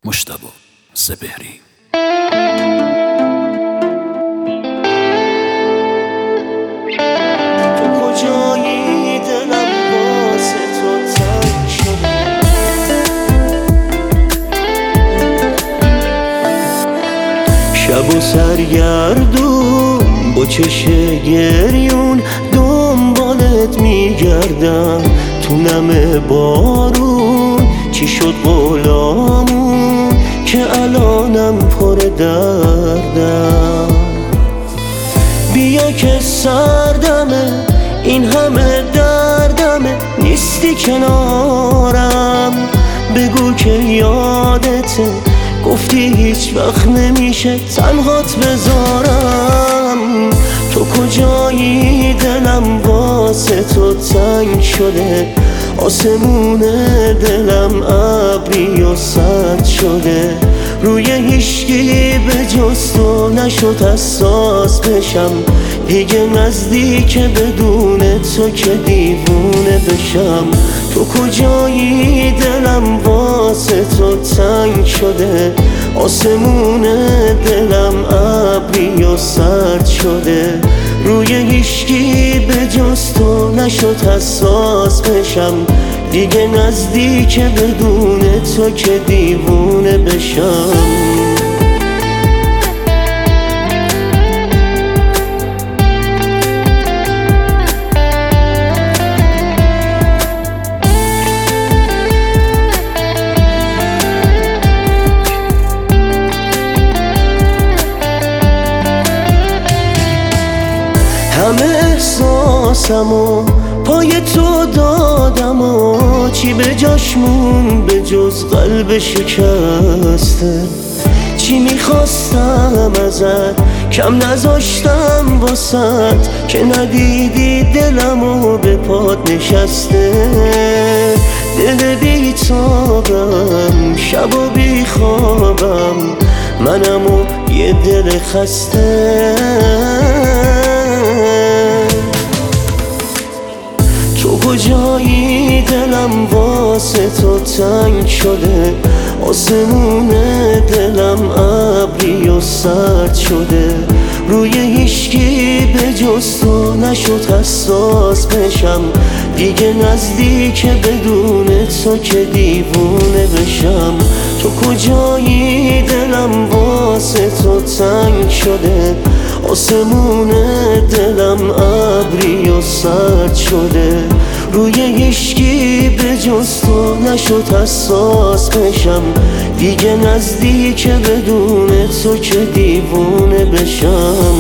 مجتبی سپهری. تو کجایی دلم واسه تو تنگ شده، شب و سرگردون با چش گریون دنبالت میگردم تو نم بارون. چی شد قولامون که الانم پر دردم؟ بیا که سردمه این همه دردمه، نیستی کنارم. بگو که یادته، گفتی هیچ وقت نمیشه تنهات بذارم. تو کجایی دلم واسه تو تنگ شده، آسمون دلم ابری و سرد شده. روی هیچکی به جز تو نشد حساس بشم، دیگه نزدیک بدون تو که دیوونه بشم. تو کجایی دلم واسه تو تنگ شده، آسمون دلم ابری و سرد شده. روی هیچکی به جز تو نشد حساس بشم، دیگه نزدیک بدون تو که دیوونه بشم. همه احساسمو پای تو دادم و چی به جاشمون به جز قلب شکسته. چی میخواستم ازت کم نذاشتم واسط، که ندیدی دلمو به پات نشسته. دل بی تابم شب و بی خوابم، منم و یه دل خسته. تو کجایی دلم واسه تو تنگ شده، آسمون دلم ابری و سرد شده. روی هیچکی به جز تو نشد حساس بشم، دیگه نزدیک بدون تو که دیوونه بشم. تو کجایی دلم واسه تو تنگ شده، آسمون دلم ابری و سرد شده. روی هیچکی به جز تو نشد حساس بشم، دیگه نزدیک بدون تو که دیوونه بشم.